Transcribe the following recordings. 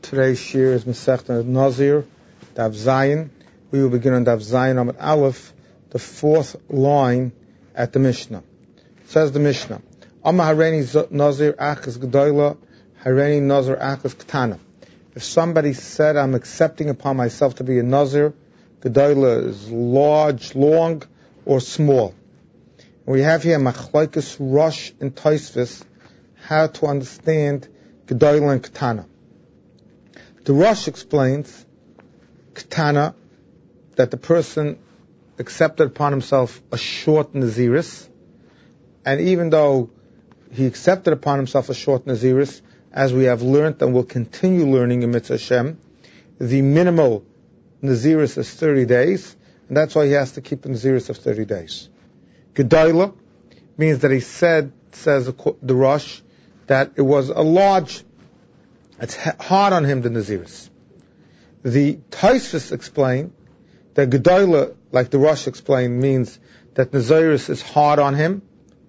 Today's shir is Masechta Nazir, Daf Zayin. We will begin on Daf Zayin Amud Aleph, the fourth line at the Mishnah. It says the Mishnah, Amma Hareini Nazir Achas Gedoyla, Hareini Nazir Achas Ketana. If somebody said, I'm accepting upon myself to be a Nazir, Gedoyla is large, long, or small. And we have here Machlokes Rosh and Tosfos, how to understand Gedoyla and Ketana. The Rosh explains Ketana, that the person accepted upon himself a short Naziris, and even though he accepted upon himself a short Naziris, as we have learned and will continue learning in Mitzvah Hashem, the minimal Naziris is 30 days, and that's why he has to keep a Naziris of 30 days. Gedoyla means that he says the Rosh, that it was a large, it's hard on him, the Naziris. The Tosfos explain that Gedoyla, like the Rosh explained, means that Naziris is hard on him.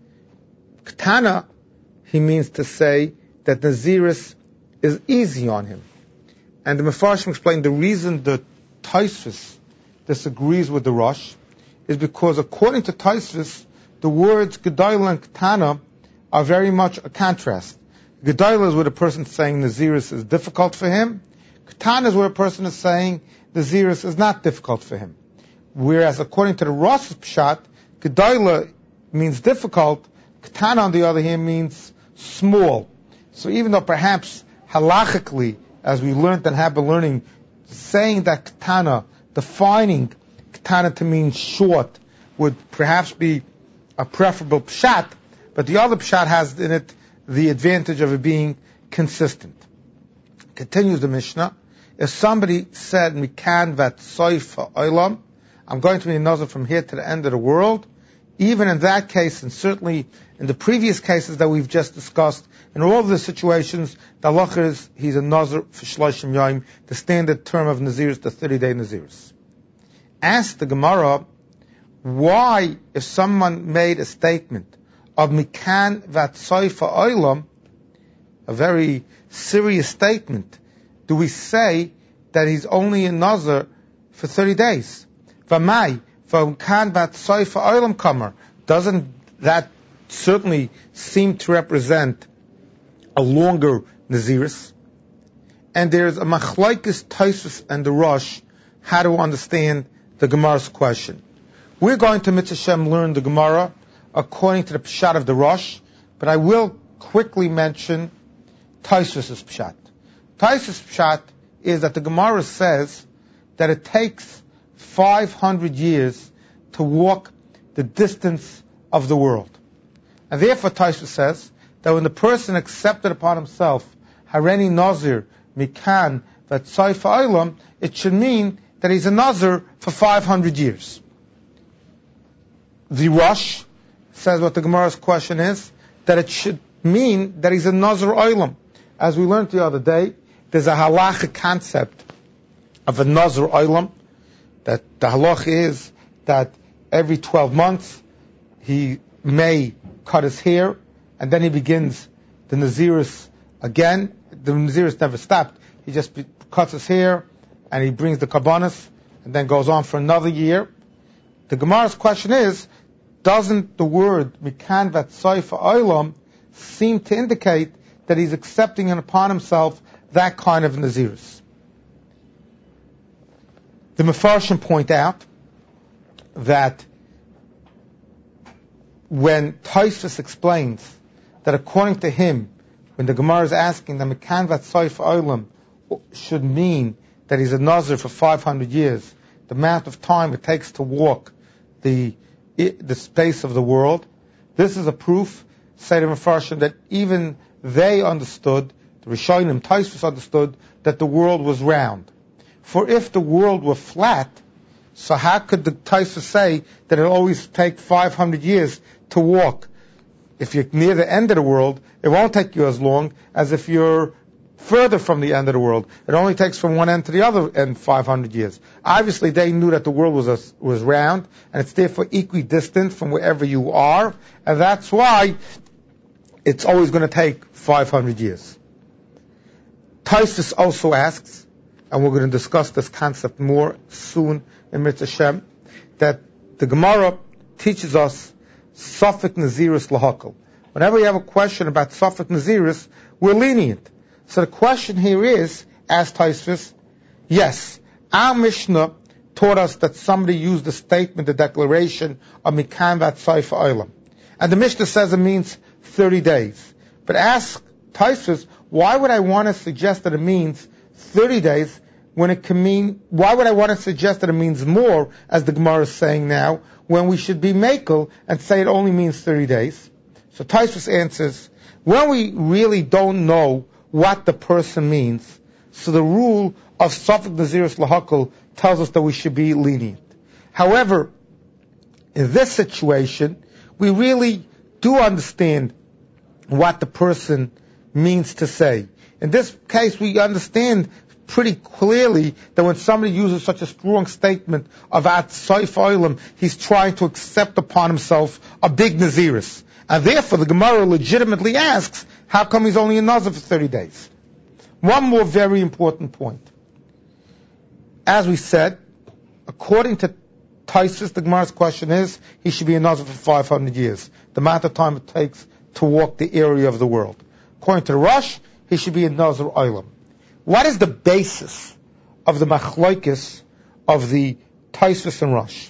Ketana, he means to say that Naziris is easy on him. And the Mefarshim explained the reason the Tosfos disagrees with the Rosh is because according to Tosfos, the words Gedoyla and Ketana are very much a contrast. Gedoyla is where a person is saying Naziris is difficult for him. Ketana is where a person is saying Naziris is not difficult for him. Whereas according to the Rosh Pshat, Gedoyla means difficult, Ketana on the other hand means small. So even though perhaps halachically, as we learned and have been learning, saying that Ketana, defining Ketana to mean short, would perhaps be a preferable Pshat, but the other Pshat has in it the advantage of it being consistent. Continues the Mishnah. If somebody said, Mikan vat soifa olam, I'm going to be a Nazir from here to the end of the world, even in that case, and certainly in the previous cases that we've just discussed, in all of the situations, the halacha is he's a Nazir for Shloshim Yom, the standard term of Naziris, the 30-day Naziris. Ask the Gemara, why, if someone made a statement of Mikan vat soifa olam, a very serious statement, do we say that he's only a Nazir for 30 days? V'mai, v'kan vat soifa olam kamer. Doesn't that certainly seem to represent a longer Naziris? And there's a Machlokes Tosfos and the Rosh how to understand the Gemara's question. We're going to Mitzvah Hashem learn the Gemara according to the Pshat of the Rosh, but I will quickly mention Tosfos' Pshat. Tosfos' Pshat is that the Gemara says that it takes 500 years to walk the distance of the world. And therefore Tosfos says that when the person accepted upon himself Hareini Nazir Mikan vat soifa olam, it should mean that he's a Nazir for 500 years. The Rosh says what the Gemara's question is, that it should mean that he's a Nazir olam. As we learned the other day, there's a halachic concept of a Nazir olam, that the halach is that every 12 months he may cut his hair, and then he begins the Naziris again. The Naziris never stopped. He just cuts his hair, and he brings the Kabbanis, and then goes on for another year. The Gemara's question is, doesn't the word Mikan vat soifa olam seem to indicate that he's accepting upon himself that kind of Naziris? The Mefarshim point out that when Tosfos explains that according to him, when the Gemara is asking that Mikan vat soifa olam should mean that he's a Nazir for 500 years, the amount of time it takes to walk the space of the world, this is a proof, say the Mefarshim, that even they understood, the Rishonim, Tosfos understood, that the world was round. For if the world were flat, so how could the Tosfos say that it always take 500 years to walk? If you're near the end of the world, it won't take you as long as if you're further from the end of the world. It only takes from one end to the other end 500 years. Obviously, they knew that the world was round, and it's therefore equidistant from wherever you are, and that's why it's always going to take 500 years. Taisus also asks, and we're going to discuss this concept more soon in Mitzvah Shem, that the Gemara teaches us Safek Naziris Lahakal. Whenever you have a question about Safek Naziris, we're lenient. So the question here is, as Taisus, yes, our Mishnah taught us that somebody used the statement, the declaration of Mikan Vatsai Olam. And the Mishnah says it means 30 days. But ask Taisus, why would I want to suggest that it means 30 days when it can mean, why would I want to suggest that it means more, as the Gemara is saying now, when we should be makel and say it only means 30 days? So Taisus answers, when we really don't know what the person means, so the rule of Safek Naziris Lahakal tells us that we should be lenient. However, in this situation, we really do understand what the person means to say. In this case, we understand pretty clearly that when somebody uses such a strong statement of Atzai Olam, he's trying to accept upon himself a big Naziris. And therefore, the Gemara legitimately asks, how come he's only a Nazir for 30 days? One more very important point. As we said, according to Taisus, the Gemara's question is, he should be a Nazir for 500 years, the amount of time it takes to walk the area of the world. According to the Rosh, he should be a Nazir Olam. What is the basis of the machlokes of the Taisus and Rosh?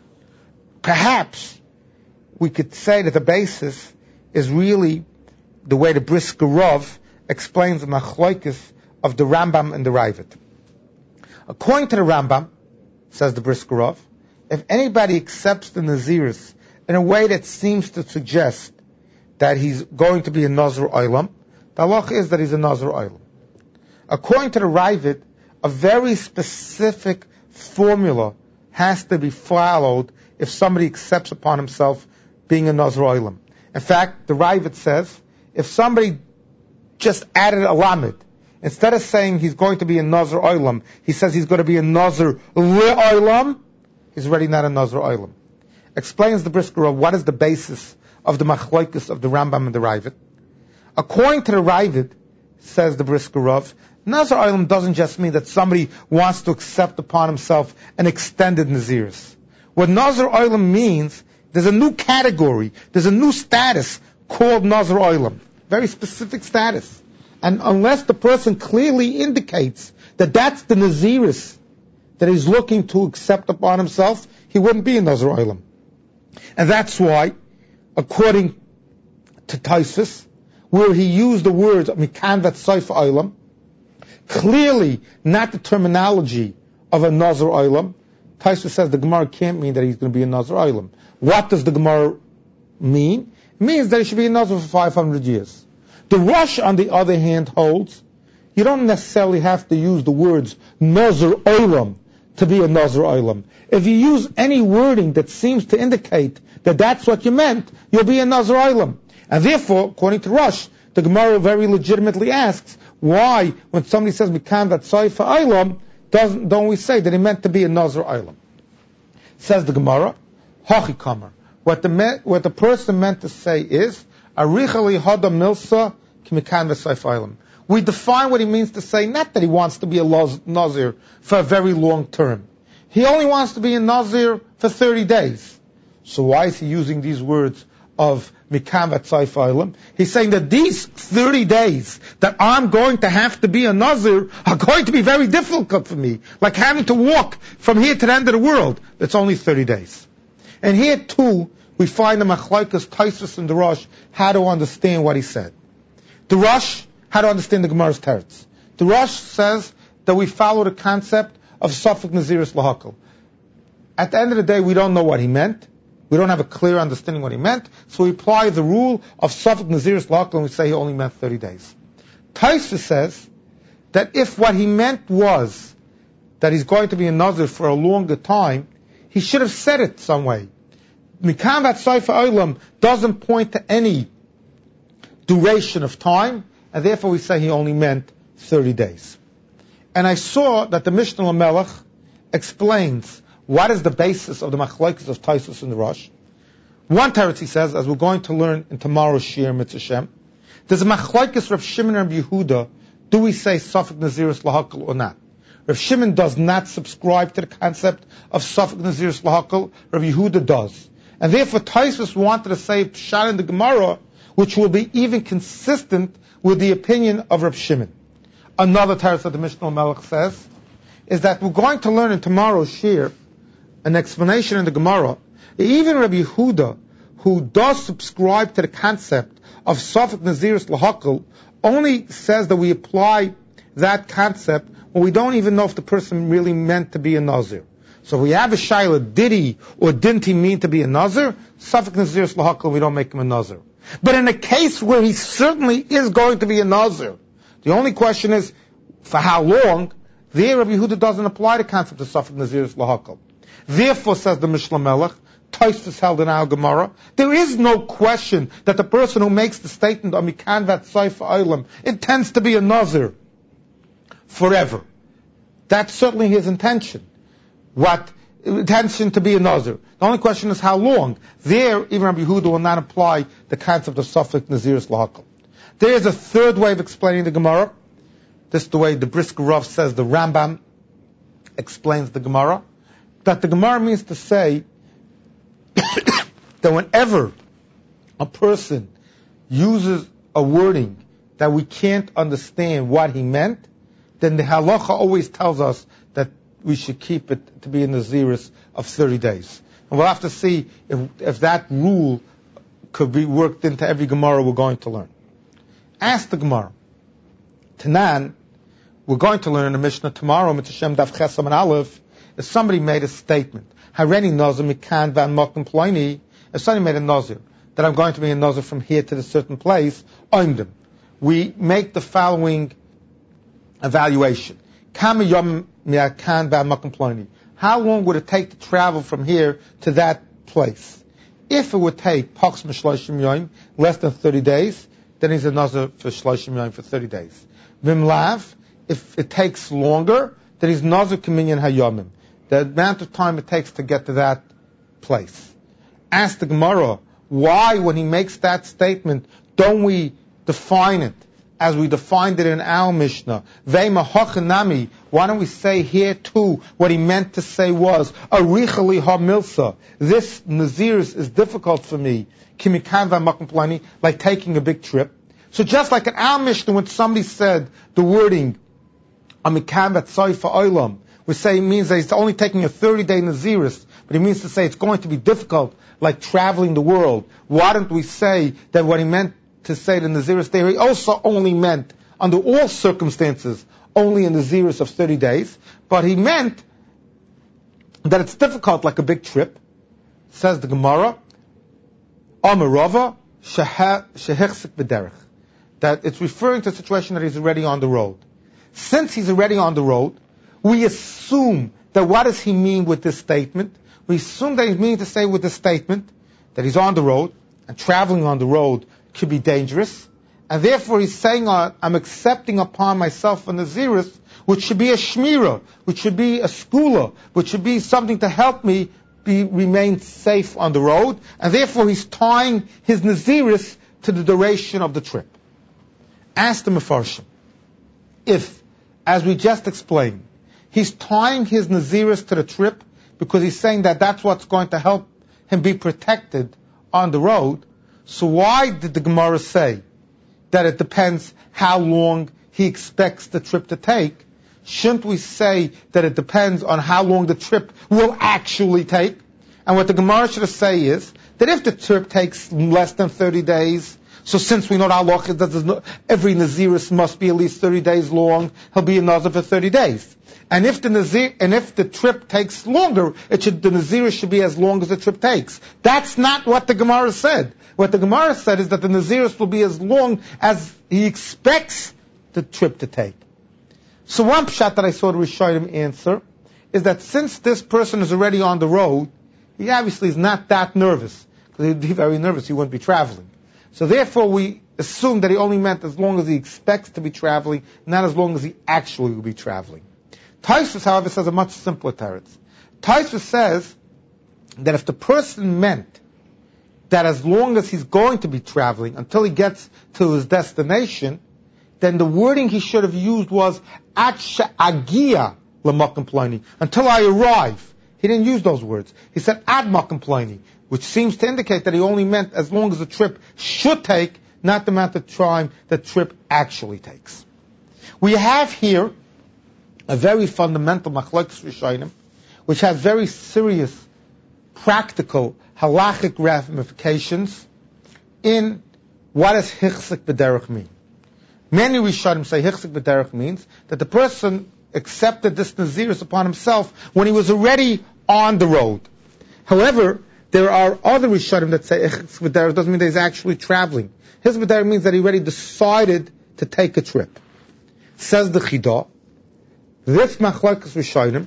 Perhaps we could say that the basis is really the way the Brisker Rav explains the machlokes of the Rambam and the Ravid. According to the Rambam, says the Brisker Rav, if anybody accepts the Naziris in a way that seems to suggest that he's going to be a Nazir Olam, the halacha is that he's a Nazir Olam. According to the Ravid, a very specific formula has to be followed if somebody accepts upon himself being a Nazir Olam. In fact, the Ravid says, if somebody just added a lamed, instead of saying he's going to be a Nazir Olam, he says he's going to be a Nazir Le'olam, he's already not a Nazir Olam. Explains the Brisker Rav what is the basis of the machlokes of the Rambam and the Ravid. According to the Ravid, says the Brisker Rav, Nazir Olam doesn't just mean that somebody wants to accept upon himself an extended Naziris. What Nazir Olam means, there's a new category, there's a new status called Nazir Olam. Very specific status. And unless the person clearly indicates that that's the Naziris that he's looking to accept upon himself, he wouldn't be a Nazir Olam. And that's why, according to Taisus, where he used the words Mikan Vatsai Olam, clearly not the terminology of a Nazir Olam, Taisus says the Gemara can't mean that he's going to be a Nazir Olam. What does the Gemara mean? It means that he should be a Nazir for 500 years. The Rosh, on the other hand, holds you don't necessarily have to use the words Nazir Olam to be a Nazir Olam. If you use any wording that seems to indicate that that's what you meant, you'll be a Nazir Olam. And therefore, according to Rosh, the Gemara very legitimately asks, why, when somebody says Mikan Vatsai Olam, don't we say that he meant to be a Nazir Olam? Says the Gemara, Hachi Kamer. What the person meant to say is, Arichali Hada Milsa Kimikan Vatsai Olam. We define what he means to say, not that he wants to be a Nazir for a very long term. He only wants to be a Nazir for 30 days. So why is he using these words of Mikan Vatsai Olam? He's saying that these 30 days that I'm going to have to be a Nazir are going to be very difficult for me. Like having to walk from here to the end of the world. It's only 30 days. And here too, we find the machlokes, Taisus and the Rosh, how to understand what he said. The Rosh, how to understand the Gemara's teretz. The Rosh says that we follow the concept of Safek Naziris Lahakal. At the end of the day, we don't know what he meant. We don't have a clear understanding what he meant, so we apply the rule of Safek Naziris Lahakal and we say he only meant 30 days. Taisus says that if what he meant was that he's going to be a Nazir for a longer time, he should have said it some way. Mikan Vatsai Olam doesn't point to any duration of time, and therefore we say he only meant 30 days. And I saw that the Mishnah Lamelech explains what is the basis of the machlokes of Taisus and the Rosh. One teretz, he says, as we're going to learn in tomorrow's Shir Mitzvah Shem, there's a machlokes Rav Shimon and Rav Yehuda. do we say Safek Naziris Lahakal or not? Rav Shimon does not subscribe to the concept of Safek Naziris Lahakal. Rav Yehuda does. And therefore, Tosfos wanted to say Pshat in the Gemara, which will be even consistent with the opinion of Rav Shimon. Another teretz that the Mishnah Melech says is that we're going to learn in tomorrow's shir an explanation in the Gemara. Even Rabbi Yehuda, who does subscribe to the concept of Safek Naziris Lahakal, only says that we apply that concept when we don't even know if the person really meant to be a Nazir. So if we have a shayla, did he or didn't he mean to be a Nazir? Safek Naziris Lahakal, we don't make him a Nazir. But in a case where he certainly is going to be a Nazir, the only question is, for how long? There, Rabbi Yehuda doesn't apply the concept of Safek Naziris Lahakal. Therefore, says the Mishnah Melech, Tosfos held in our Gemara, there is no question that the person who makes the statement of Mikan Vat Soif Olam intends to be a Nazir forever. That's certainly his intention. What intention to be a Nazir? The only question is how long. There, even Rabbi Yehuda will not apply the concept of Safek Naziris Lahakal. There is a third way of explaining the Gemara. This is the way the Brisker Rav says the Rambam explains the Gemara. That the Gemara means to say that whenever a person uses a wording that we can't understand what he meant, then the halacha always tells us that we should keep it to be in the Naziris of 30 days. And we'll have to see if that rule could be worked into every Gemara we're going to learn. Ask the Gemara. Tanan, we're going to learn in the Mishnah tomorrow, Mitzvah Daf Chesam and Aleph, if somebody made a statement, Hareni Nazir Mikan Van Mokum Ploini, if somebody made a Nazir, that I'm going to be a Nazir from here to a certain place, Oimdim. We make the following evaluation. Kama Yom Mikan Van Mokum Ploini. How long would it take to travel from here to that place? If it would take Pachs Mishloshim Yom, less than 30 days, then he's a Nazir for Shloshim Yom for 30 days. Vimlav, if it takes longer, then he's Nazir Kaminyan Hayomim. The amount of time it takes to get to that place. Ask the Gemara, why, when he makes that statement, don't we define it as we defined it in our Mishnah? Veima hochanami. Why don't we say here too what he meant to say was arichali ha-milsa. This Naziris is difficult for me. Kimikan v'makom plani, like taking a big trip. So just like in our Mishnah, when somebody said the wording amikam v'tzayfa olam, we say it means that he's only taking a 30-day Naziris, but he means to say it's going to be difficult, like traveling the world. Why don't we say that what he meant to say the Naziris there, he also only meant, under all circumstances, only a Naziris of 30 days, but he meant that it's difficult, like a big trip. Says the Gemara, Amarava shehechsik b'derech, that it's referring to a situation that he's already on the road. Since he's already on the road, we assume that what does he mean with this statement? We assume that he's meaning to say with this statement that he's on the road, and traveling on the road could be dangerous, and therefore he's saying, I'm accepting upon myself a Naziris, which should be a shmira, which should be a skula, which should be something to help me remain safe on the road, and therefore he's tying his Naziris to the duration of the trip. Ask the Mefarshim, if, as we just explained, he's tying his Naziris to the trip because he's saying that that's what's going to help him be protected on the road, so why did the Gemara say that it depends how long he expects the trip to take? Shouldn't we say that it depends on how long the trip will actually take? And what the Gemara should say is that if the trip takes less than 30 days, so since we know the halacha that every Naziris must be at least 30 days long, he'll be a Nazir for 30 days. And if the trip takes longer, the Naziris should be as long as the trip takes. That's not what the Gemara said. What the Gemara said is that the Naziris will be as long as he expects the trip to take. So one pshat that I saw the Rishonim answer is that since this person is already on the road, he obviously is not that nervous, because he'd be very nervous, he wouldn't be traveling. So therefore we assume that he only meant as long as he expects to be traveling, not as long as he actually will be traveling. Tosfos, however, says a much simpler teretz. Tosfos says that if the person meant that as long as he's going to be traveling until he gets to his destination, then the wording he should have used was at she'agia l'makom ploni, until I arrive. He didn't use those words. He said ad makom ploni, which seems to indicate that he only meant as long as the trip should take, not the amount of time the trip actually takes. We have here a very fundamental machlokes rishonim, which has very serious, practical, halachic ramifications in what does hichzik b'derech mean. Many rishonim say hichzik b'derech means that the person accepted this nazirus upon himself when he was already on the road. However, there are other rishonim that say hichzik b'derech doesn't mean that he's actually traveling. Hichzik b'derech means that he already decided to take a trip. Says the Chidah, this machlokes rishonim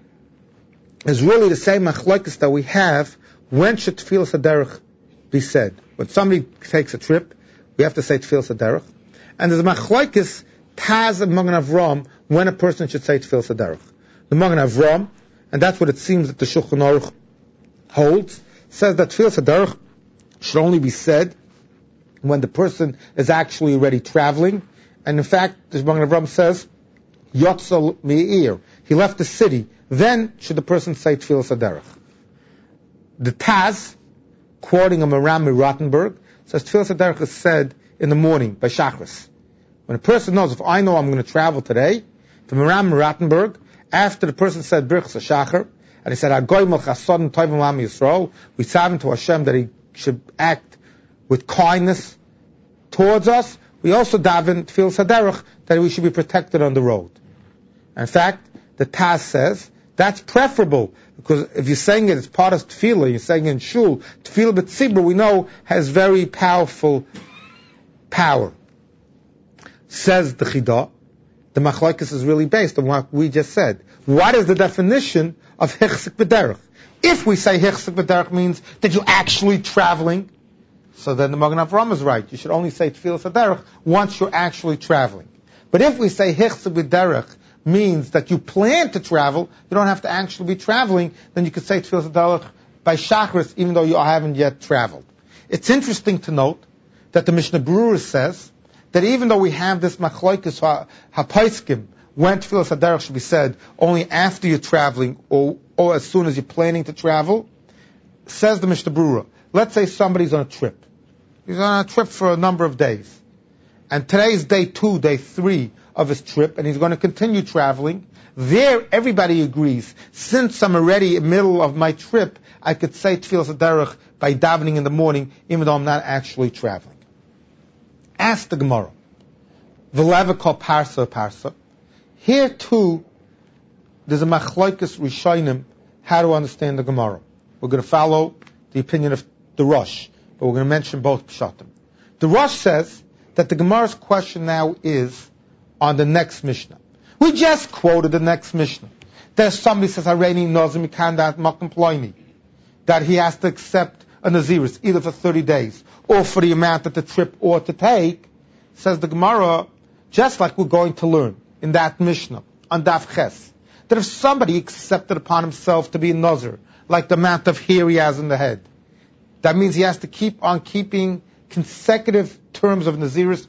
is really the same machlokes that we have when should tefillas haderech be said. When somebody takes a trip, we have to say tefillas haderech. And there's a machlokes Taz and Magen Avram when a person should say tefillas haderech. The Magen Avram, and that's what it seems that the Shulchan Aruch holds, says that tefillas haderech should only be said when the person is actually already traveling. And in fact, the Magen Avram says, Yotzal mi'ir, he left the city. Then should the person say tefillas haderech. The Taz, quoting a Maram Rottenberg, says tefillas haderech is said in the morning by Shachris. When a person knows, if I know I'm going to travel today, the Maram Rottenberg, after the person said Birchas HaShachar, and he said, Agoy Melch Hasodin Tovim Lam Yisrael, we tzaven to Hashem that he should act with kindness towards us. We also daven tefillas haderech that we should be protected on the road. In fact, the Taz says that's preferable, because if you're saying it as part of tefillah, you're saying it in shul, tefillah b'tzibur we know has very powerful power. Says the Chidah, the machlokes is really based on what we just said. What is the definition of hichzik b'derech? If we say hichzik b'derech means that you're actually traveling, so then the Magen Avram is right. You should only say tefillas haderech once you're actually traveling. But if we say hichzik b'derech means that you plan to travel, you don't have to actually be traveling, then you could say tefillas haderech by Shachris even though you haven't yet traveled. It's interesting to note that the Mishnah Berurah says that even though we have this machlokes hapaiskim, when tefillas haderech should be said only after you're traveling or as soon as you're planning to travel, says the Mishnah Berurah, let's say somebody's on a trip. He's on a trip for a number of days. And today's day 2, day 3 of his trip, and he's going to continue traveling. There, everybody agrees. Since I'm already in the middle of my trip, I could say tefillas haderech by davening in the morning, even though I'm not actually traveling. Ask the Gemara. V'leva kol parsa. Here too, there's a machlokes rishonim how to understand the Gemara. We're going to follow the opinion of the Rosh, but we're going to mention both pshatim. The Rosh says that the Gemara's question now is on the next Mishnah. We just quoted the next Mishnah. There's somebody says, Hareini nozir mikandat makom ploini, that he has to accept a nazirus either for 30 days or for the amount that the trip ought to take. Says the Gemara, just like we're going to learn in that Mishnah on Daf Ches, that if somebody accepted upon himself to be a nazir, like the amount of hair he has in the head, that means he has to keep on keeping consecutive terms of nazirus,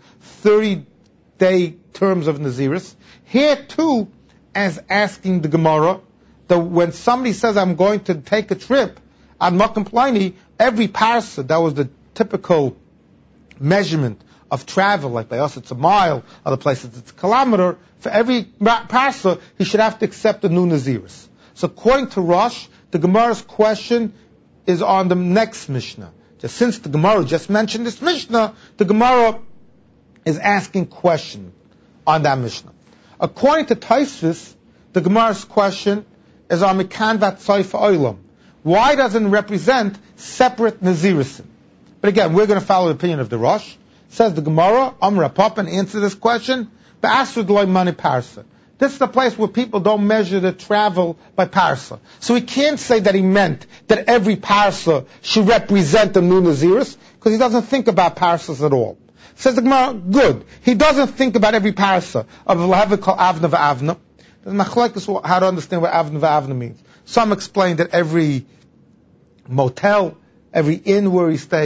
30-day terms of nazirus. Here too, as asking the Gemara, that when somebody says, I'm going to take a trip on Makom Ploni, every parsa, that was the typical measurement of travel, like by us it's a mile, other places it's a kilometer, for every parsa, he should have to accept a new nazirus. So according to Rosh, the Gemara's question is on the next Mishnah. Just since the Gemara just mentioned this Mishnah, the Gemara is asking question on that Mishnah. According to Tosfos, the Gemara's question is on Mikan Vatsoy Olam. Why doesn't it represent separate Nazirusim? But again, we're going to follow the opinion of the Rosh. Says the Gemara, Amra Papan answer this question, Ba'asud loy mani parsa. This is the place where people don't measure the travel by parsa. So we can't say that he meant that every parsa should represent the new Nazirus, because he doesn't think about parsas at all. Says the Gemara, good. He doesn't think about every parsa of Lahavik called Avna v'Avna. There's machlokes how to understand what Avna v'Avna means. Some explain that every motel, every inn where he stays,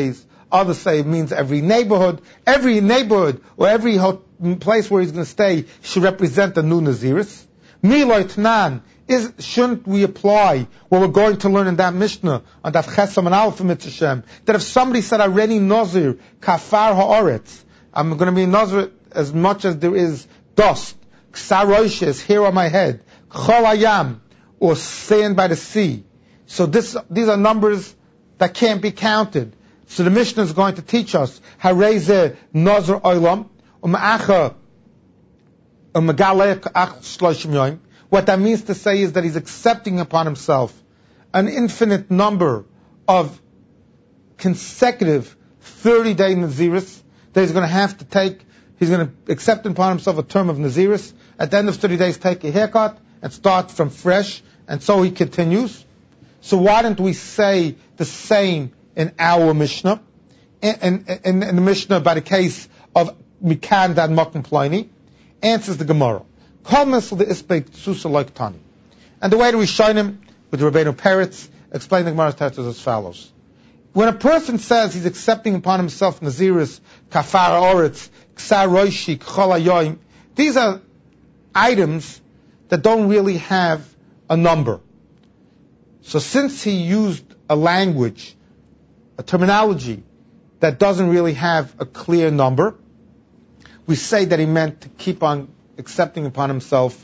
Others say it means every neighborhood. Every neighborhood or every place where he's going to stay should represent a new Naziris. Miloi Tnan, shouldn't we apply what we're going to learn in that Mishnah on Daf Chesam and Aleph Mitzvah, that if somebody said already Nazir kafar haaretz, I'm going to be Nazir as much as there is dust, ksaroish is hair on my head, chol hayam, or sand by the sea. So these are numbers that can't be counted. So the Mishnah is going to teach us hareze Nazir olam u'ma'acha u'magalech ach shloshim yoim. What that means to say is that he's accepting upon himself an infinite number of consecutive 30-day Naziris that he's going to have to take. He's going to accept upon himself a term of Naziris. At the end of 30 days, take a haircut and start from fresh. And so he continues. So why don't we say the same in our Mishnah? In the Mishnah by the case of Mikan Dad Makom Pliny? Answers the Gemara. And the way that we shine him with the Rabbeinu Peretz, explain the Gemara's text as follows. When a person says he's accepting upon himself Naziris, Kafar Oretz, Ksar Roishi, Kchol Hayoim, these are items that don't really have a number. So since he used a language, a terminology that doesn't really have a clear number, we say that he meant to keep on accepting upon himself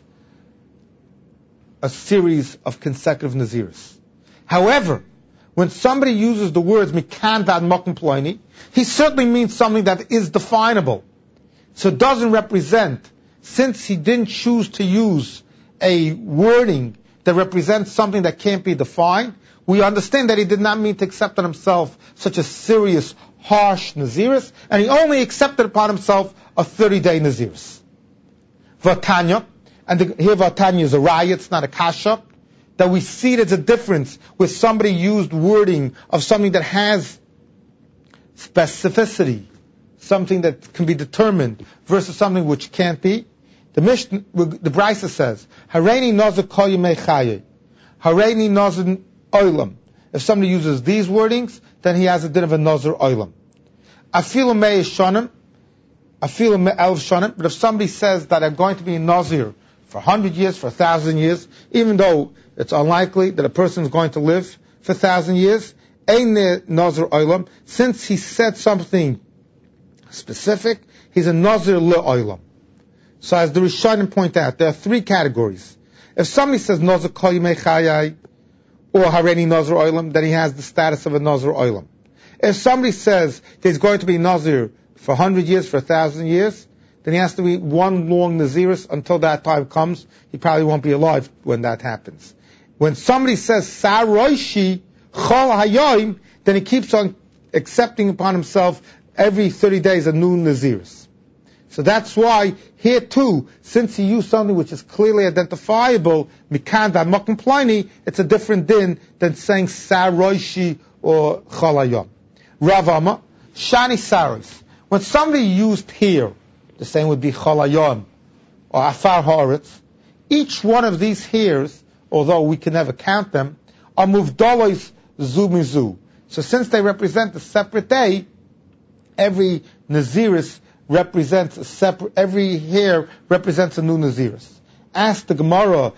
a series of consecutive Naziris. However, when somebody uses the words Mikan Vad Makom Pliny, he certainly means something that is definable. So it doesn't represent, since he didn't choose to use a wording that represents something that can't be defined, we understand that he did not mean to accept on himself such a serious, harsh Naziris, and he only accepted upon himself a 30-day Naziris. Vatanya, and here Vatanya is a raya, it's not a kasha, that we see there's a difference with somebody used wording of something that has specificity, something that can be determined, versus something which can't be. The Mishnah, the Brisa says, Hareini nazir kol yemei chaye, Hareini nazir oilam. If somebody uses these wordings, then he has a din of a nazir oilam. Afilu mei shonim, I feel elf shanim, but if somebody says that I'm going to be a Nazir for 100 years, for 1,000 years, even though it's unlikely that a person is going to live for 1,000 years, ein Nazir oilam, since he said something specific, he's a Nazir le'oilam. So as the Rishonim point out, there are three categories. If somebody says Nazir kol yemei chayai, or Hareini Nazir oilam, then he has the status of a Nazir oilam. If somebody says that he's going to be Nazir for 100 years, for 1,000 years, then he has to be one long Naziris until that time comes. He probably won't be alive when that happens. When somebody says Saroishi Chol Hayoim, then he keeps on accepting upon himself every 30 days a new Naziris. So that's why here too, since he used something which is clearly identifiable, Mikan Vad Makom Pliny, it's a different din than saying Saroishi or Chol Hayom. Rav Amma, Shani Saris. When somebody used here, the same would be Chol Hayom or Afar Haaretz, each one of these hairs, although we can never count them, are muvdalos zu mizu. So since they represent a separate day, every Naziris represents a separate, every hair represents a new Naziris. Ask the Gemara,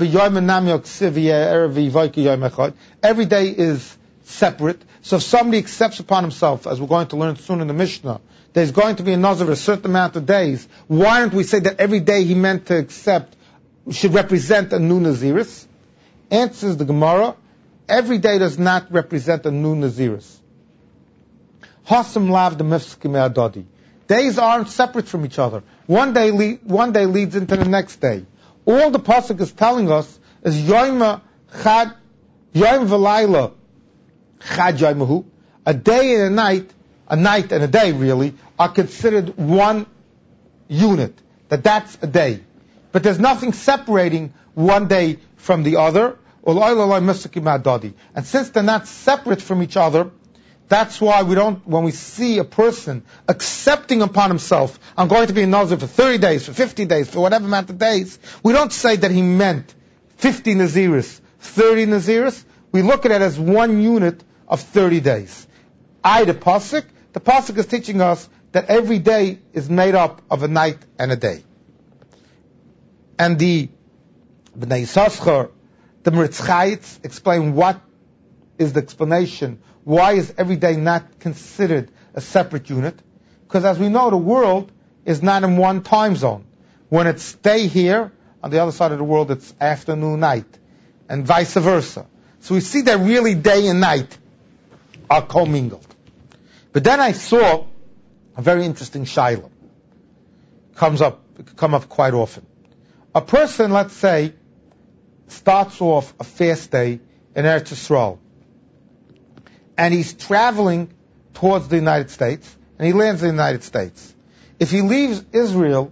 every day is separate. So if somebody accepts upon himself, as we're going to learn soon in the Mishnah, there's going to be a Nazir a certain amount of days, why don't we say that every day he meant to accept should represent a new Naziris? Answers the Gemara, every day does not represent a new Naziris. Hasam lav the mifskim adadi. Days aren't separate from each other. One day leads into the next day. All the pasuk is telling us is Yom v'layla chad yom, a day and a night and a day really, are considered one unit. That's a day. But there's nothing separating one day from the other. And since they're not separate from each other, that's why when we see a person accepting upon himself, I'm going to be a Nazir for 30 days, for 50 days, for whatever amount of days, we don't say that he meant 50 Naziris, 30 Naziris. We look at it as one unit of 30 days. I, the pasuk, The pasuk is teaching us that every day is made up of a night and a day. And the Bnei Yissaschar, the Meretz Chayitz, explain what is the explanation. Why is every day not considered a separate unit? Because as we know, the world is not in one time zone. When it's day here, on the other side of the world, it's afternoon, night, and vice versa. So we see that really day and night are commingled. But then I saw a very interesting shaila. Come up quite often. A person, let's say, starts off a fast day in Eretz Yisrael, and he's traveling towards the United States, and he lands in the United States. If he leaves Israel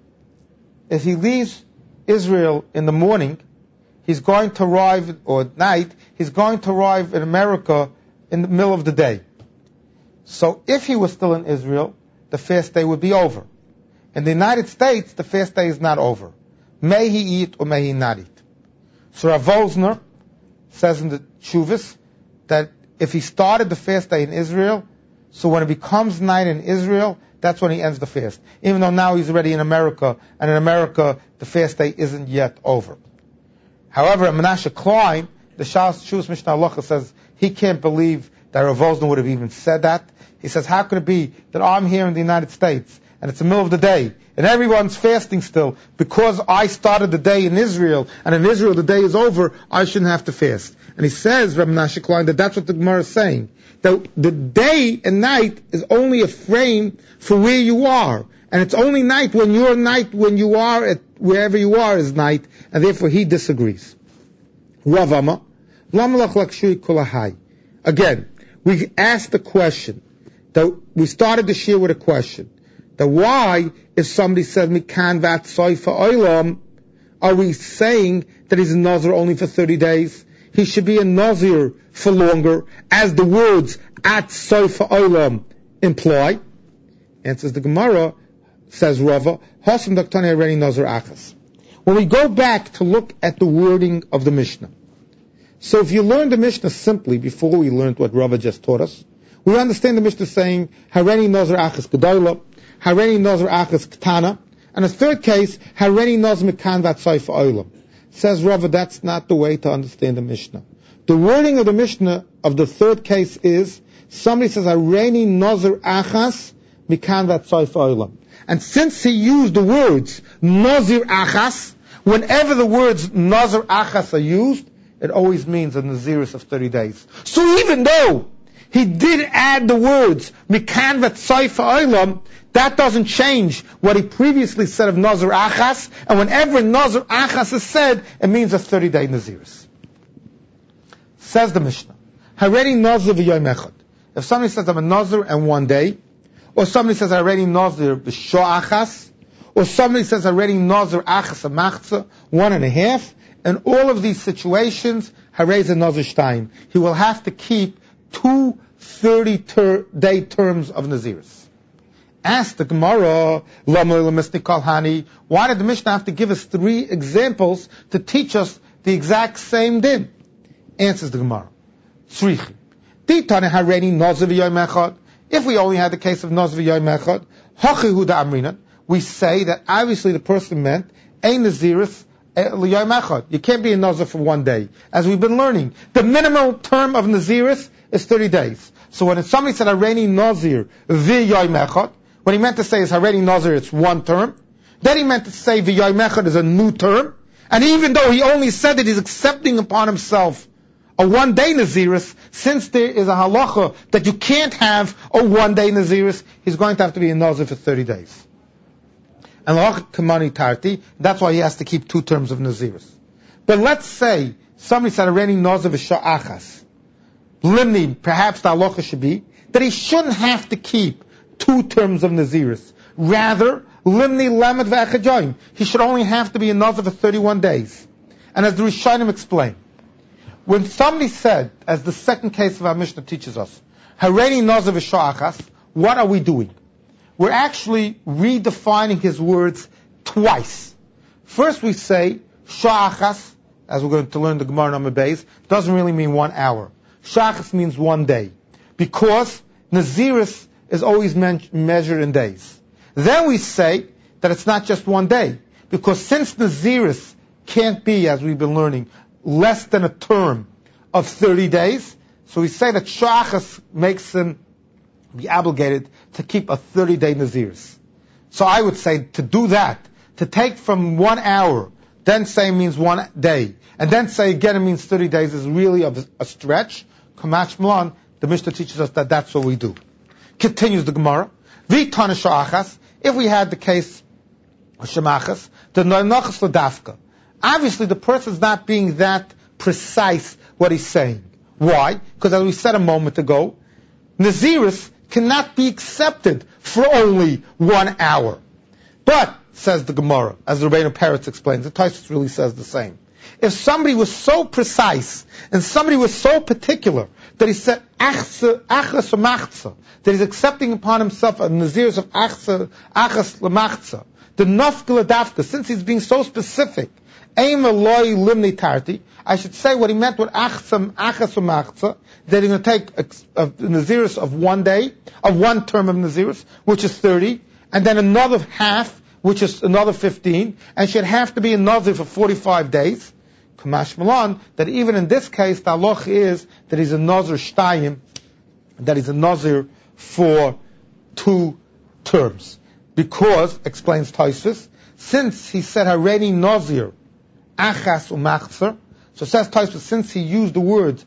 in the morning, he's going to arrive, or at night, he's going to arrive in America in the middle of the day. So if he was still in Israel, the fast day would be over. In the United States, the fast day is not over. May he eat or may he not eat. So Rav Wolzner says in the Tshuvas that if he started the fast day in Israel, so when it becomes night in Israel, that's when he ends the fast. Even though now he's already in America, and in America the fast day isn't yet over. However, Menashe Klein, the Shuvas Mishnah Halacha, says he can't believe that Rav Wolzner would have even said that. He says, how could it be that I'm here in the United States, and it's the middle of the day, and everyone's fasting still, because I started the day in Israel, and in Israel the day is over, I shouldn't have to fast. And he says, Rabbi Menashe Klein, that that's what the Gemara is saying. That the day and night is only a frame for where you are. And it's only night when you are at wherever you are is night, and therefore he disagrees. Rav Amma, again, we asked the question, that we started the shir with a question, that why, if somebody said, Mikan vat soifa oilam, are we saying that he's a Nazir only for 30 days? He should be a Nazir for longer, as the words at soifa oilam imply. Answers the Gemara, says Rava, Hasam Daktani already Nazir Achas. When we go back to look at the wording of the Mishnah, so if you learn the Mishnah simply before we learned what Rava just taught us, we understand the Mishnah saying, Hareni Nazir Achas Gedola, Hareni Nazir Achas Ktana, and a third case, Hareni Nazir Mekan Vat Soifa Olam. Says Rava, that's not the way to understand the Mishnah. The wording of the Mishnah of the third case is, somebody says, Hareni Nazir Achas Mekan Vat Soifa Olam. And since he used the words Nazir Achas, whenever the words Nazir Achas are used, it always means a Nazirus of 30 days. So even though he did add the words Mikan vat Soifa Olam, that doesn't change what he previously said of Nazir Achas, and whenever Nazir Achas is said, it means a 30-day Nazirus. Says the Mishnah, Hareni Nazir v'yom echad. If somebody says I'm a Nazir and one day, or somebody says Hareni Nazir v'sho achas, or somebody says Hareni Nazir achas amachza, 1.5, in all of these situations, Harei Nazir shtayim. He will have to keep 2 30-day terms of Nazirus. Ask the Gemara, why did the Mishnah have to give us 3 examples to teach us the exact same din? Answers the Gemara. If we only had the case of Nazir v'yom echad, we say that obviously the person meant a Nazirus l'yom echad. You can't be a Nazir for one day. As we've been learning, the minimal term of Nazirus is 30 days. So when somebody said Hareni Nazir v'yom echad, what he meant to say is Hareni Nazir, it's one term. Then he meant to say v'yom echad is a new term. And even though he only said that he's accepting upon himself a one-day Nazirus, since there is a halacha that you can't have a one-day Nazirus, he's going to have to be a Nazir for 30 days. And kamani tarti, that's why he has to keep 2 terms of Nazirus. But let's say somebody said Hareni Nazir v'sha achas. Limni, perhaps the halacha should be that he shouldn't have to keep 2 terms of Nazirus. Rather, limni lamed v'achajayim. He should only have to be a Nazir for 31 days. And as the Rishonim explain, when somebody said, as the second case of our Mishnah teaches us, Hareni Nazir v'sha achas, what are we doing? We're actually redefining his words twice. First we say, sha'achas, as we're going to learn the Gemara number base, doesn't really mean 1 hour. Sha'achas means 1 day. Because Nazirus is always measured in days. Then we say that it's not just one day, because since Naziris can't be, as we've been learning, less than a term of 30 days, so we say that Shachas makes him be obligated to keep a 30-day Naziris. So I would say to do that, to take from 1 hour, then say means 1 day, and then say again it means 30 days is really a stretch. Kamash Milan, the Mishnah teaches us that that's what we do. Continues the Gemara. V'tana sha'achas, if we had the case of shemachas, the noinachas l'dafka. Obviously the person's not being that precise what he's saying. Why? Because as we said a moment ago, Naziris cannot be accepted for only 1 hour. But, says the Gemara, as the Rebbeinu Peretz explains, the Tosfos really says the same. If somebody was so precise, and somebody was so particular, that he said, achas l'machza, that he's accepting upon himself a Naziris of achas l'machza, the nafka l'dafka, since he's being so specific, aim eloi limni tarti, I should say what he meant with achas l'machza, that he's going to take a Naziris of 1 day, of 1 term of Naziris, which is 30, and then another half, which is another 15, and should have to be a Nazir for 45 days. Kamash Milan, that even in this case, the halach is that he's a Nazir shtayim, that he's a Nazir for 2 terms. Because, explains Tosfos, since he said Hareni Nazir, achas u'machzer, so says Tosfos, since he used the words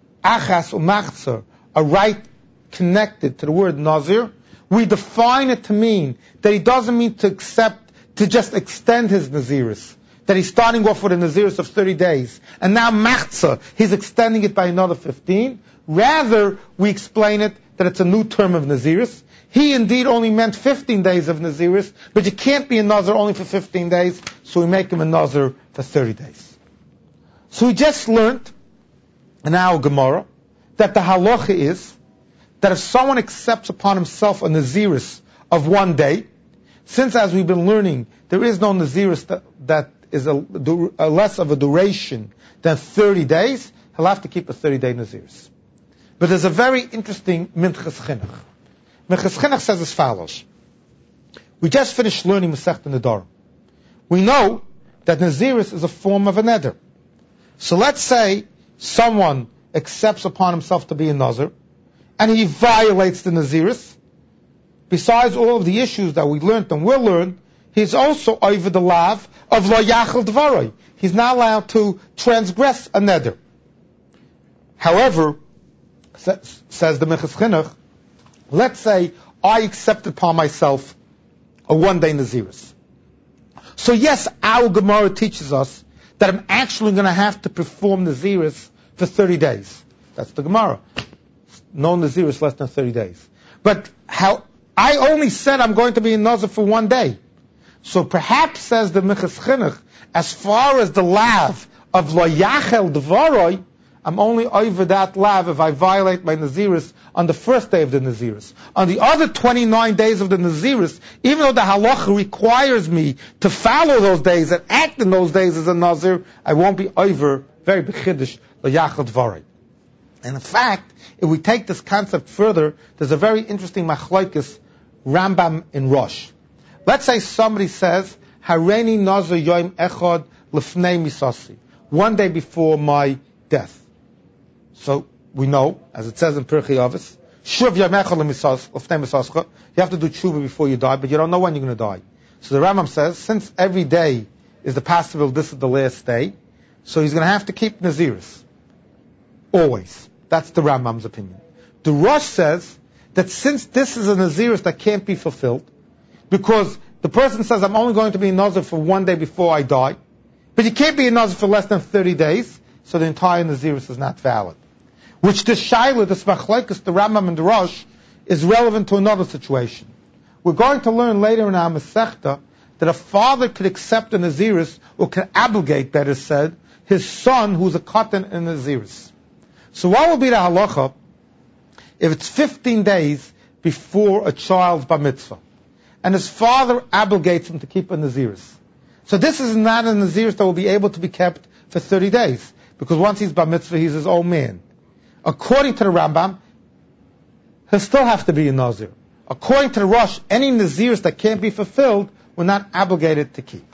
achas u'machzer, are right connected to the word Nazir, we define it to mean that he doesn't mean to just extend his Naziris. That he's starting off with a Naziris of 30 days. And now Machza, he's extending it by another 15. Rather, we explain it that it's a new term of Naziris. He indeed only meant 15 days of Naziris, but you can't be a Nazir only for 15 days, so we make him a Nazir for 30 days. So we just learned in our Gemara that the halacha is that if someone accepts upon himself a Naziris of 1 day, since as we've been learning, there is no Naziris that is a less of a duration than 30 days, he'll have to keep a 30-day Naziris. But there's a very interesting Minchas Chinuch. Minchas Chinuch says as follows. We just finished learning Masechta Nedarim. We know that Naziris is a form of a neder. So let's say someone accepts upon himself to be a Nazir, and he violates the Naziris. Besides all of the issues that we learned and will learn, he's also over the lav of lo yachal dvaroi. He's not allowed to transgress a neder. However, says the Minchas Chinuch, let's say I accept upon myself a 1-day Naziris. So yes, our Gemara teaches us that I'm actually going to have to perform Naziris for 30 days. That's the Gemara. No Naziris less than 30 days. But how I only said I'm going to be a Nazir for 1 day. So perhaps, says the Minchas Chinuch, as far as the lav of lo yachel dvaroi, I'm only over that lav if I violate my Naziris on the first day of the Naziris. On the other 29 days of the Naziris, even though the halacha requires me to follow those days and act in those days as a Nazir, I won't be over, very b'chiddush, lo yachel dvaroi. And in fact, if we take this concept further, there's a very interesting machlokes Rambam in Rosh. Let's say somebody says, Hareni Nazir Yom Echad Lefnei Misasi, 1 day before my death. So we know, as it says in Pirkei Avos, Shuv Yom Echad Lefnei Misascha, you have to do tshuva before you die, but you don't know when you're going to die. So the Rambam says, since every day is the possible, this is the last day, so he's going to have to keep Naziris. Always. That's the Rambam's opinion. The Rosh says that since this is a Naziris that can't be fulfilled, because the person says, I'm only going to be a Nazir for 1 day before I die, but you can't be a Nazir for less than 30 days, so the entire Naziris is not valid. Which this Shaila, this Machlekes, the Rambam and the Rosh, is relevant to another situation. We're going to learn later in our Masechta that a father could accept a Naziris, or could obligate, better said, his son who's a Katan in Naziris. So what will be the halacha if it's 15 days before a child's bar mitzvah, and his father obligates him to keep a Naziris? So this is not a Naziris that will be able to be kept for 30 days, because once he's bar mitzvah, he's his own man. According to the Rambam, he'll still have to be a Nazir. According to the Rosh, any Naziris that can't be fulfilled, we're not obligated to keep.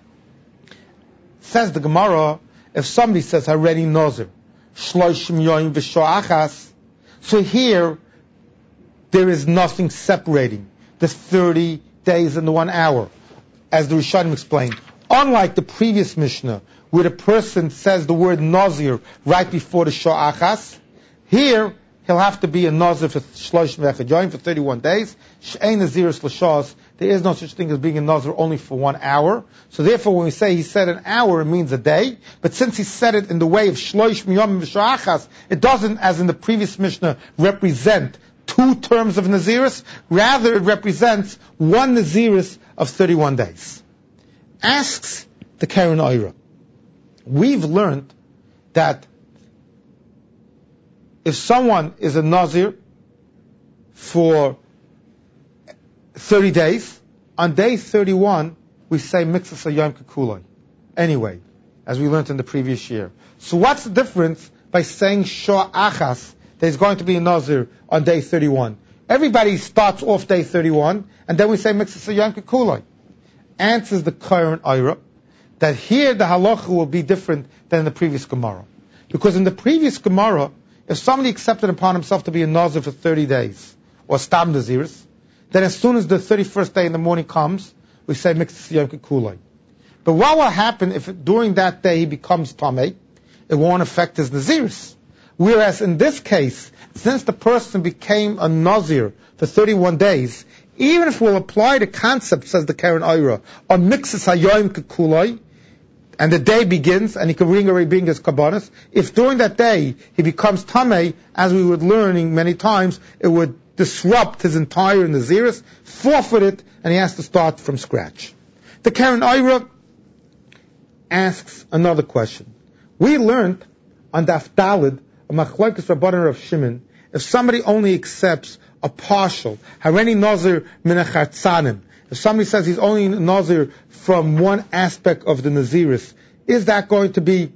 Says the Gemara, if somebody says, Hareni Nazir, Shloshim Yoim V'Sho'achas, so here, there is nothing separating the 30 days and the 1 hour, as the Rishonim explained. Unlike the previous Mishnah, where the person says the word Nazir right before the Sho'achas, here, he'll have to be a Nazir for Shloshim V'Echad for 31 days. She'ein Naziris L'Shas, there is no such thing as being a Nazir only for 1 hour. So therefore, when we say he said an hour, it means a day. But since he said it in the way of Shloshim Yom V'Sha'achas, it doesn't, as in the previous Mishnah, represent 2 terms of Naziris. Rather, it represents 1 Naziris of 31 days. Asks the Karen Oira, we've learned that if someone is a Nazir for 30 days, on day 31, we say Mitzvah Yom Kikuloi. Anyway, as we learned in the previous year. So what's the difference by saying Sho'achas, that he's going to be a Nazir on day 31? Everybody starts off day 31, and then we say Mitzvah Yom Kikuloi. Answers the current Oira, that here the halacha will be different than in the previous Gemara. Because in the previous Gemara, if somebody accepted upon himself to be a Nazir for 30 days, or Stam Naziris, then as soon as the 31st day in the morning comes, we say Mitzvah Yom Kikuloi. But what will happen if during that day he becomes Tameh? It won't affect his Naziris. Whereas in this case, since the person became a Nazir for 31 days, even if we'll apply the concept, says the Karen Oira, on Mitzvah Yom Kikuloi, and the day begins, and he can bring his kabbanis, if during that day he becomes Tameh, as we were learning many times, it would disrupt his entire Naziris, forfeit it, and he has to start from scratch. The Karen Oira asks another question. We learned on Daf Daled, a Machlokes Rabbanan Rav Shimon, if somebody only accepts a partial, Hareni Nazir min hachartzanim, if somebody says he's only Nazir from one aspect of the Naziris, is that going to be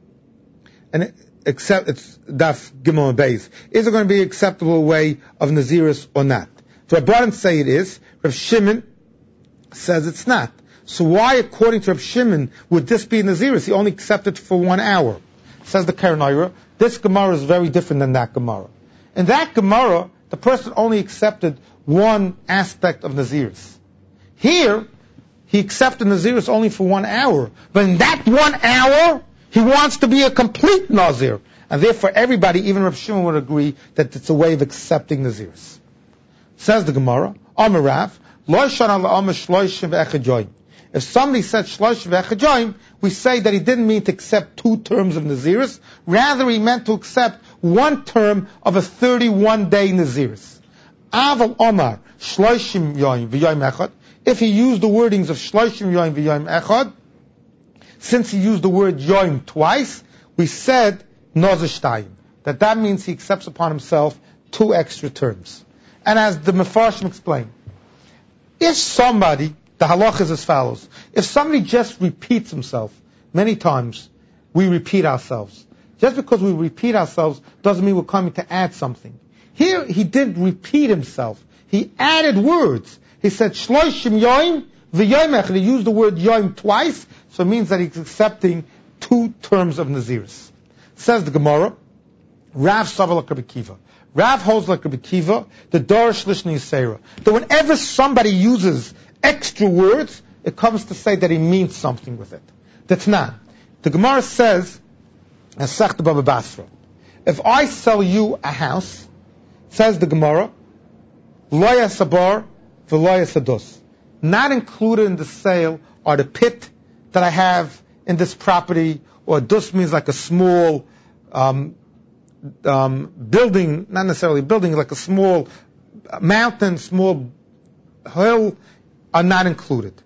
an accept? It's Daf Gimel and Beis. Is it going to be an acceptable way of Naziris or not? The Rabbanan say it is. Rav Shimon says it's not. So why, according to Rav Shimon, would this be Naziris? He only accepted for 1 hour. Says the Karen Oira, this Gemara is very different than that Gemara. In that Gemara, the person only accepted one aspect of Naziris. Here, he accepted Naziris only for 1 hour. But in that 1 hour, he wants to be a complete Nazir. And therefore everybody, even Rav Shimon, would agree that it's a way of accepting Naziris. Says the Gemara, Amar Rav, Lo shana la'amar shloshim ve'echad yoim. If somebody said shloshim ve'echad yoim, we say that he didn't mean to accept 2 terms of Naziris. Rather, he meant to accept 1 term of a 31-day Naziris. Aval Omar, shloshim yoim ve'yoim echad. If he used the wordings of shloshim yoim ve'yoim echad, since he used the word yoim twice, we said nazir shtayim. That means he accepts upon himself 2 extra terms. And as the Mefarshim explained, if somebody, the halach is as follows, if somebody just repeats himself many times, we repeat ourselves. Just because we repeat ourselves doesn't mean we're coming to add something. Here, he didn't repeat himself. He added words. He said, shloshim yoim v'yoim echad. He used the word yoim twice, so it means that he's accepting 2 terms of Naziris. Says the Gemara, Rav Savar like Rabbi Kiva. Rav holds like Rabbi Kiva, the Dorish Lishni Yisera, that whenever somebody uses extra words, it comes to say that he means something with it. That's not. The Gemara says, as Sechta Baba Basra, if I sell you a house, says the Gemara, Loya Sabar v'Loya Sadus. Not included in the sale are the pit that I have in this property, or dus means like a small building, not necessarily building, like a small mountain, small hill, are not included.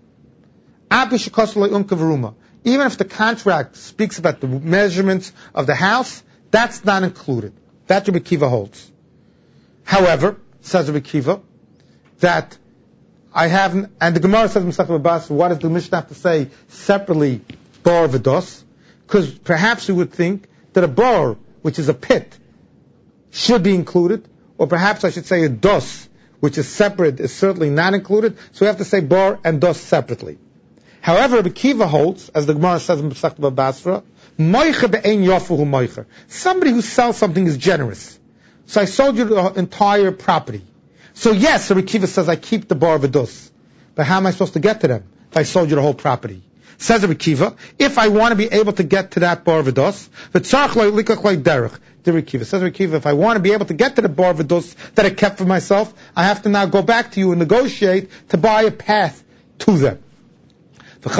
Even if the contract speaks about the measurements of the house, that's not included. That Rabbi Kiva holds. However, says Rabbi Kiva, that I haven't, and the Gemara says in Masechet Abbas, what does the Mishnah have to say separately, bar v'dos? Because perhaps we would think that a bar, which is a pit, should be included, or perhaps I should say a dos, which is separate, is certainly not included, so we have to say bar and dos separately. However, Rabbi Kiva holds, as the Gemara says in Pesach Basra, moicher be'ein yofuhu moicher. Somebody who sells something is generous. So I sold you the entire property. So yes, Rabbi Kiva says I keep the bar v'dos. But how am I supposed to get to them if I sold you the whole property? Says Rabbi Kiva, if I want to be able to get to that bar v'dos, v'tzarch lo likach lo derech. Rabbi Kiva says, Rabbi Kiva, if I want to be able to get to the bar v'dos that I kept for myself, I have to now go back to you and negotiate to buy a path to them. You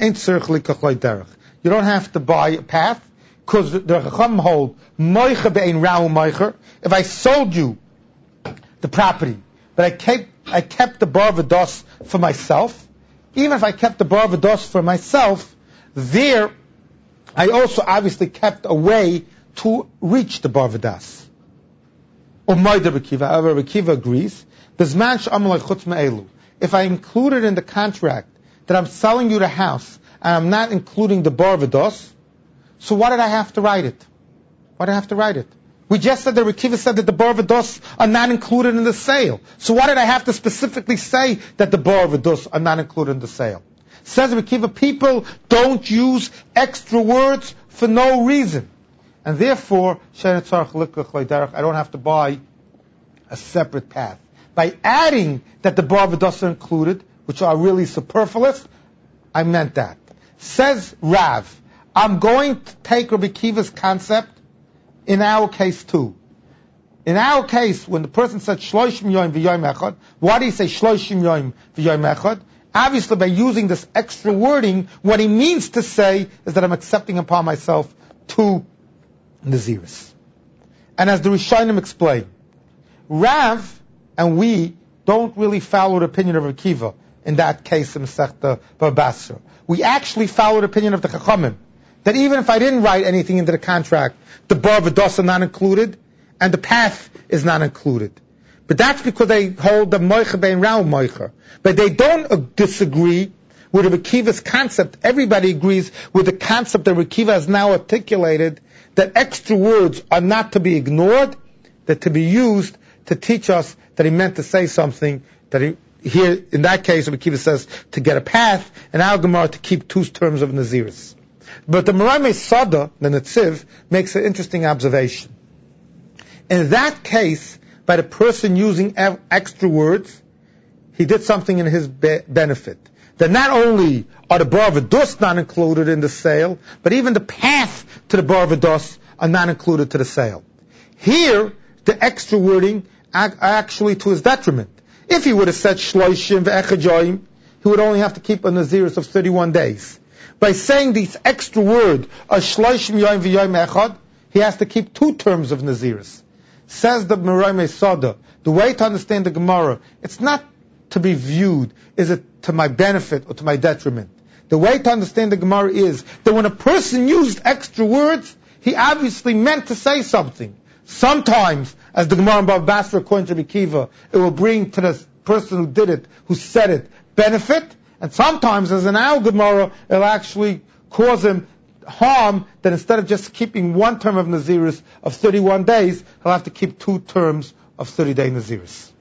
don't have to buy a path, because the Chacham hold moicher be'ein ra'u moicher. If I sold you the property, but I kept the bar v'dos for myself, even if I kept the bar v'dos for myself, there I also obviously kept a way to reach the bar v'das. However, Rabbi Kiva agrees. If I included in the contract that I'm selling you the house and I'm not including the bar v'dos, so why did I have to write it? Why did I have to write it? We just said that Rabbi Kiva said that the bar v'dos are not included in the sale. So why did I have to specifically say that the bar v'dos are not included in the sale? Says Rabbi Kiva, people don't use extra words for no reason. And therefore, I don't have to buy a separate path. By adding that the bar v'dos are included, which are really superfluous, I meant that. Says Rav, I'm going to take Rabbi Kiva's concept in our case too. In our case, when the person said shloshim yom v'yom echad, why do you say shloshim yom v'yom echad? Obviously, by using this extra wording, what he means to say is that I'm accepting upon myself 2 Naziris. And as the Rishonim explain, Rav and we don't really follow the opinion of Rabbi Kiva in that case in Masechta Basra. We actually follow the opinion of the Chachamim, that even if I didn't write anything into the contract, the bar v'dos are not included, and the path is not included. But that's because they hold the moicher bein ra'u moicher. But they don't disagree with Rabbi Kiva's concept. Everybody agrees with the concept that Rabbi Kiva has now articulated, that extra words are not to be ignored, that to be used to teach us that he meant to say something, that he, here, in that case, Rabbi Kiva says to get a path, and our Gemara to keep 2 terms of Naziris. But the Maramei Sada, the Netziv, makes an interesting observation. In that case, by the person using extra words, he did something in his benefit. That not only are the bar v'dos not included in the sale, but even the path to the bar v'dos are not included to the sale. Here, the extra wording actually to his detriment. If he would have said shloshim ve'echad, he would only have to keep a Naziris of 31 days. By saying these extra word, a shloshim yom v'yom echad, he has to keep 2 terms of Naziris. Says the Maramei Sada, the way to understand the Gemara, it's not to be viewed, is it to my benefit or to my detriment? The way to understand the Gemara is that when a person used extra words, he obviously meant to say something. Sometimes, as the Gemara in Bava Basra according to Rabbi Kiva, it will bring to the person who did it, who said it, benefit, and sometimes, as in our Gemara, it will actually cause him harm, that instead of just keeping 1 term of Naziris of 31 days, he'll have to keep 2 terms of 30-day Naziris.